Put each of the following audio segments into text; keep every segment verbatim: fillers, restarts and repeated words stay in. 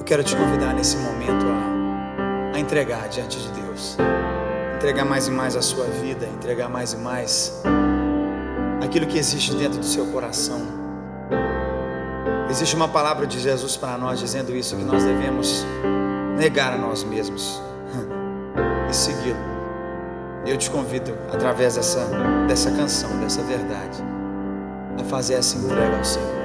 quero te convidar nesse momento a, a entregar diante de Deus, entregar mais e mais a sua vida, entregar mais e mais aquilo que existe dentro do seu coração. Existe uma palavra de Jesus para nós dizendo isso, que nós devemos negar a nós mesmos e segui-lo. Eu te convido, através dessa, dessa canção, dessa verdade, a fazer essa entrega ao Senhor.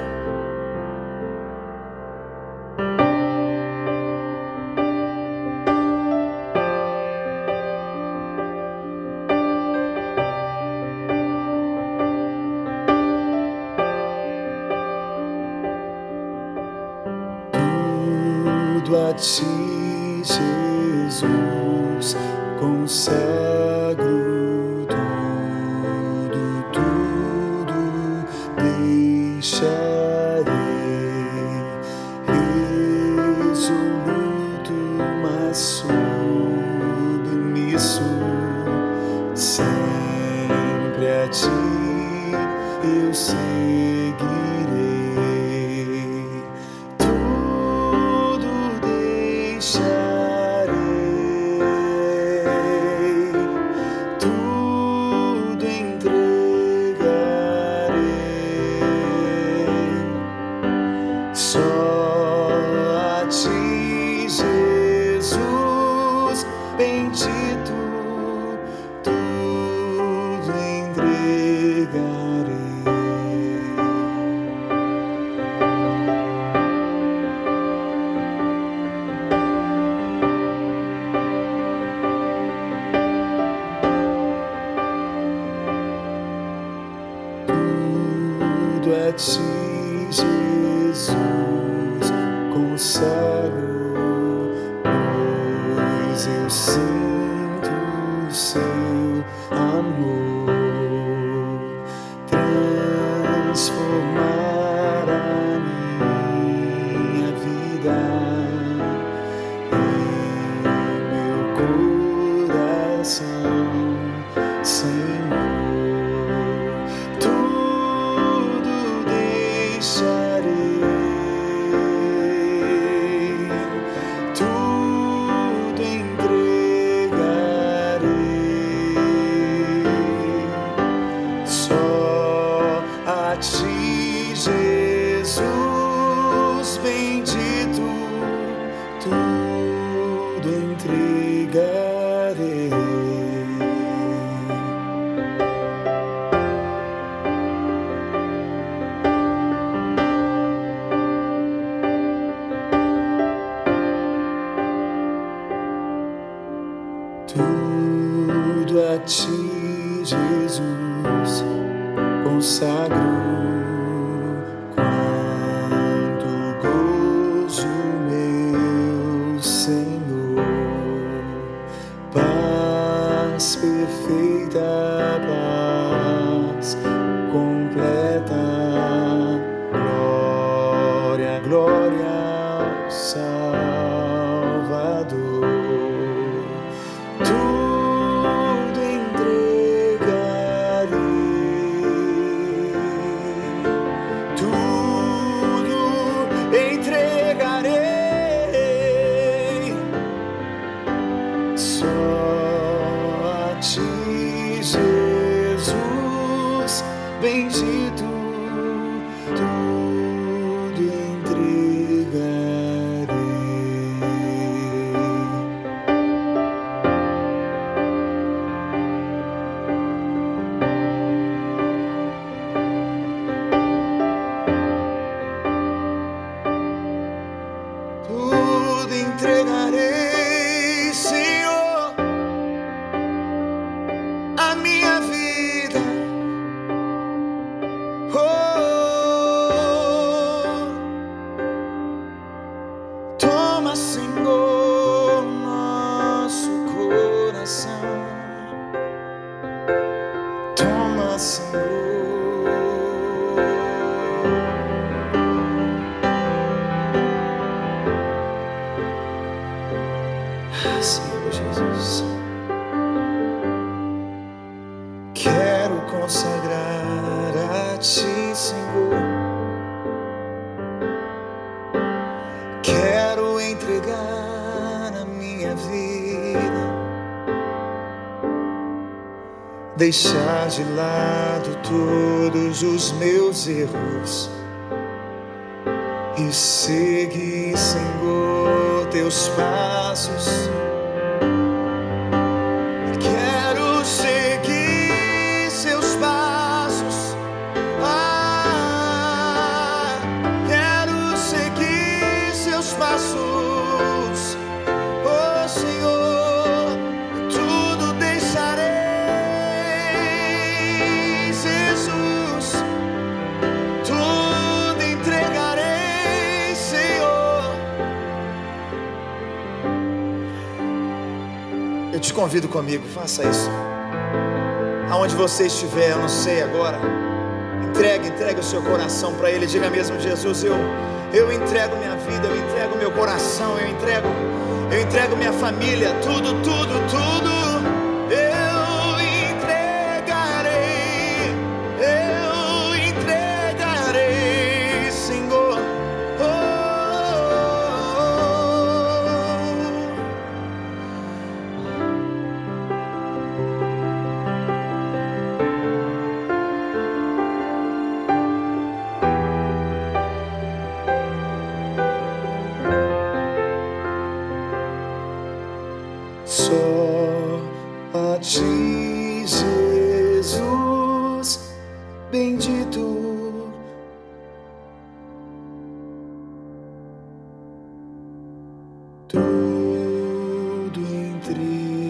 Tudo a ti, Jesus, consagro tudo, tudo deixarei, resoluto, mas submisso, sempre a ti eu seguirei. Tudo entregarei, só a ti, Jesus bendito, tudo entregarei. Tudo a ti, Jesus, consagro, pois eu sinto o seu amor transformar a minha vida e meu coração, Senhor. A ti, Jesus bendito, tudo entregarei. Tudo a ti, Jesus, consagro. Quanto gozo, meu Senhor, paz perfeita, paz completa, glória, glória ao Salvador. Tudo entregarei, tudo entregarei, só a ti, Jesus bendito, tudo entregarei. Tudo entregarei, Senhor, a minha vida. Oh, toma, Senhor, nosso coração. Toma, Senhor. Senhor Jesus, quero consagrar a ti, Senhor. Quero entregar a minha vida, deixar de lado todos os meus erros e seguir, Senhor, teus passos. Quero seguir seus passos. Ah, quero seguir seus passos. Oh, Senhor, tudo deixarei, Jesus, tudo entregarei, Senhor. Eu te convido comigo, faça isso. Aonde você estiver, eu não sei agora. Entregue, entregue o seu coração para Ele. Diga mesmo: Jesus, eu, eu entrego minha vida, eu entrego meu coração, eu entrego, eu entrego minha família, tudo, tudo, tudo. Eu entregarei, eu entregarei, Senhor. Oh, só a ti, Jesus, bendito. Tudo entregue.